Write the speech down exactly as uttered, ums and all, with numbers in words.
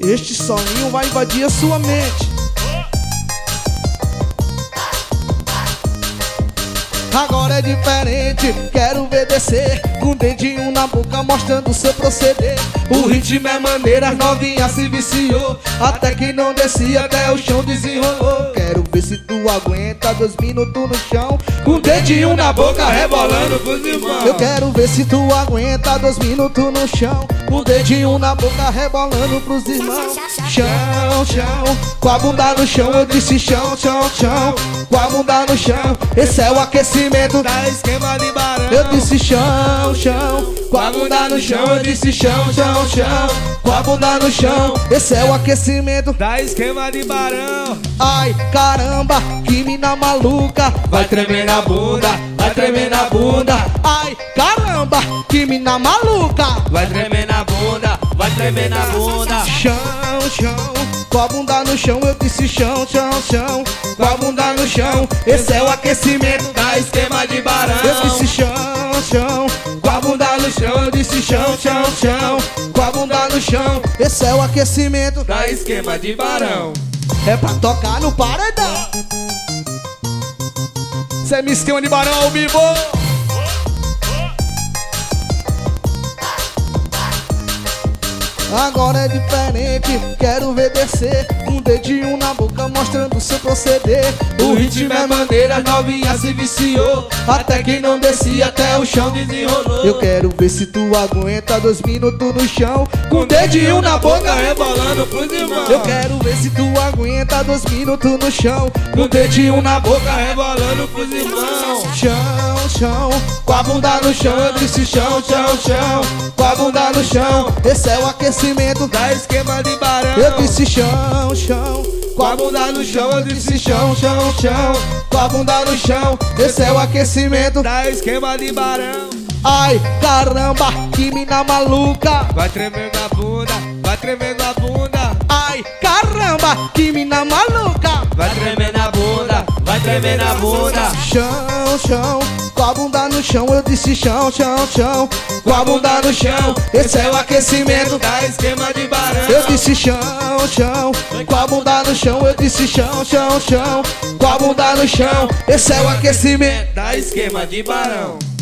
Este solinho vai invadir a sua mente. Agora é diferente, quero ver descer com o dedinho na boca mostrando seu proceder. O ritmo é maneira, as novinha se viciou, até que não descia, até o chão desenrolou. Quero ver se tu aguenta dois minutos no chão, com o dedinho na boca rebolando pros irmãos. Eu quero ver se tu aguenta dois minutos no chão, com o dedinho na boca rebolando pros irmãos. Chão, chão, com a bunda no chão, eu disse chão, chão, chão, com a bunda no chão, esse é o aquecimento da Esquema de Barão. Eu disse chão, chão, com a bunda no chão, eu disse chão, chão, chão, com a bunda no chão, esse é o aquecimento da Esquema de Barão. Ai, caramba, que mina maluca, vai tremer na bunda, vai tremer na bunda. Ai, caramba, que mina maluca, vai tremer na bunda, vai tremer na bunda. Chão, chão, com a bunda no chão, eu disse chão, chão, chão, com a bunda no chão, esse é o aquecimento da Esquema de Barão. Eu disse chão, chão, com a bunda no chão, eu disse chão, chão, chão, com a bunda no chão, esse é o aquecimento da Esquema de Barão. É pra tocar no paredão. Cê me esquema de Barão ao vivo. Agora é diferente, quero ver descer um dedinho na boca mostrando seu proceder. O ritmo é maneira, novinha se viciou, até que não descia, até o chão desenrolou. Eu quero ver se tu aguenta dois minutos no chão, com o dedinho na boca rebolando pros irmãos. Eu quero ver se tu aguenta dois minutos no chão, com o dedinho na boca rebolando pros irmãos. Chão, chão, com a bunda no chão, eu disse chão, chão, chão, com a bunda no chão, esse é o aquecimento da Esquema de Barão. Eu disse chão, chão, com a bunda no chão, eu disse chão, chão, chão, com a bunda no chão, esse é o aquecimento da Esquema de Barão. Ai, caramba, que mina maluca, vai tremendo a bunda, vai tremendo a bunda. Ai, caramba, que mina maluca, vai tremendo a bunda, vai tremendo a bunda. Chão, chão, com a bunda no chão, eu disse chão, chão, chão, com a bunda no chão, esse é o aquecimento da Esquema de Barão. Eu disse chão, chão, com a bunda no chão, eu disse chão, chão, chão, com a bunda no chão, esse é o aquecimento da Esquema de Barão.